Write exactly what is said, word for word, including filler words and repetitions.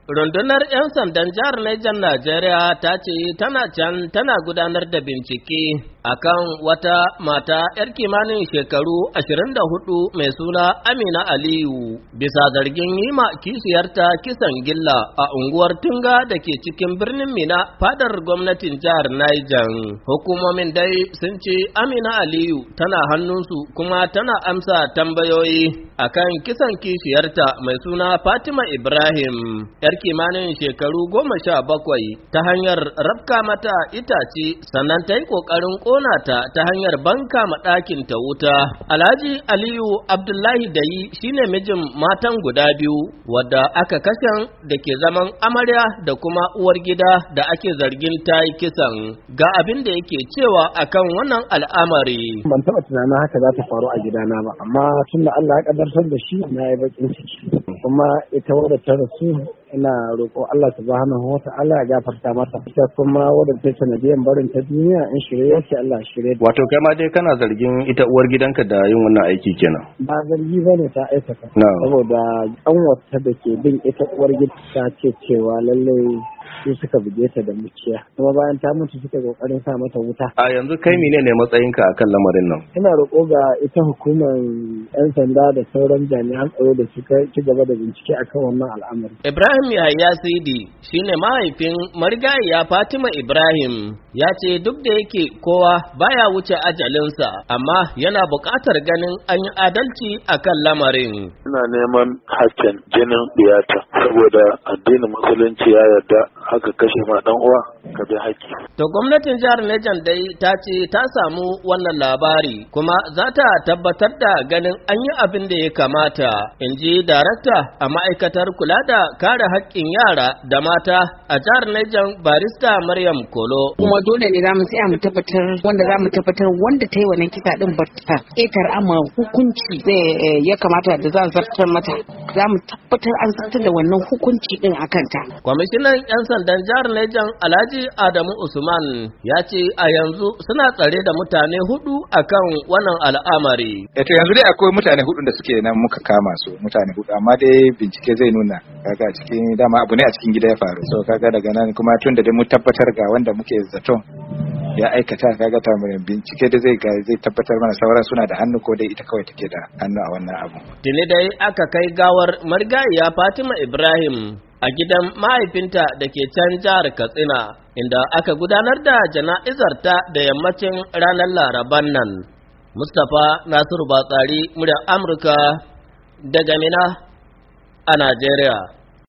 Rundunar 'yan sandan jihar Niger Najeriya ta ce tana can tana gudanar da bincike akan wata mata 'yar kimanin shekaru ashirin da hudu mai suna Amina Aliyu bisa zargin yi ma kishiyarta kisan gilla a unguwar Tunga da ke cikin birnin Mina fadar gwamnatin jihar Niger. Hukumomin dai sun ce Amina Aliyu tana hannunsu kuma tana amsa tambayoyi akan kisan kishiyarta mai suna Fatima Ibrahim 'yar kimanin shekaru goma sha bakwai ta hanyar rabka mata itace sannan ta yi ƙoƙarin ƙona ta ta hanyar banka ma ɗakin ta wuta. Alhaji Aliyu Abdullahi Dayi shine mijin matan guda biyu wadda aka kashe da ke zaman amarya da kuma uwar gida da ake zargin ta yi kisan. Ga abin da yake cewa akan wannan al'amari. Ban taɓa tunanin haka za ta faru a gidana ba, amma tun da Allah ya ƙaddartar da shi na yi baƙin ciki. Kuma ita wadda ta rasu ina roƙo Allah subhanahu wa ta'ala ya gafarta mata. Ita kuma wadda ta sanadiyan barin ta duniya in shirye yake Allah shirye. Wato kai ma dai kana zargin ita uwar gidanka da yin wannan aiki kenan. Ba zargi bane ta aikata. Saboda an wata da ke bin ita uwar gida ta ce cewa lallai su suka buge ta da muciya, kuma bayan ta mutu suka kokarin sa mata wuta. A yanzu kai mene ne matsayinka akan lamarin nan? Ina roƙo ga ita hukumar yan sanda da sauran jami'an tsaro da suka ci gaba da bincike akan wannan al'amari. Ibrahim Yahaya Sidi shine mahaifin marigayiya Fatima Ibrahim, ya ce duk da yake kowa baya wuce ajalinsa amma yana buƙatar ganin an yi adalci akan lamarin. Ina neman hakkin jinin diyata saboda addinin musulunci ya yarda haka kashe ma dan uwa ka bi haƙƙi. To gwamnatin jihar Niger dai ta ce ta samu wannan labari kuma za ta tabbatar da ganin an yi abin da ya kamata, in ji darakta a ma'aikatar kula da kare haƙƙin yara da mata a jihar Niger barista Maryam Kolo. Kuma dole ne za mu tsaya mu tabbatar wanda za mu tabbatar wanda ta yi wannan kisa din ba ta ƙetar amma hukunci zai ya kamata da za a zartar mata. Za mu tabbatar an zartar da wannan hukunci din a kanta. Kwamishinan 'yan sandan jihar Niger Alhaji Adamu Usman ya ce a yanzu suna tsare da mutane hudu akan wannan al'amari. Eto yanzu dai akwai mutane hudu da suke nan muka kama su mutane hudu, amma dai bincike zai nuna kaga a cikin dama abu ne a cikin gida ya faru. So kaga daga nan kuma tun da dai mun tabbatar ga wanda muke zaton ya aikata kaga ta mu bincike da zai ga zai tabbatar mana sauran suna da hannu ko dai ita kawai take da hannu a wannan abu. Tuni dai aka kai gawar marigayiya Fatima Ibrahim a gidan mahaifinta da ke can jihar Katsina, inda aka gudanar da jana'izarta da yammacin ranar Laraban nan. Mustapha Nasiru Batsari, muryar Amurka daga Mina a Najeriya.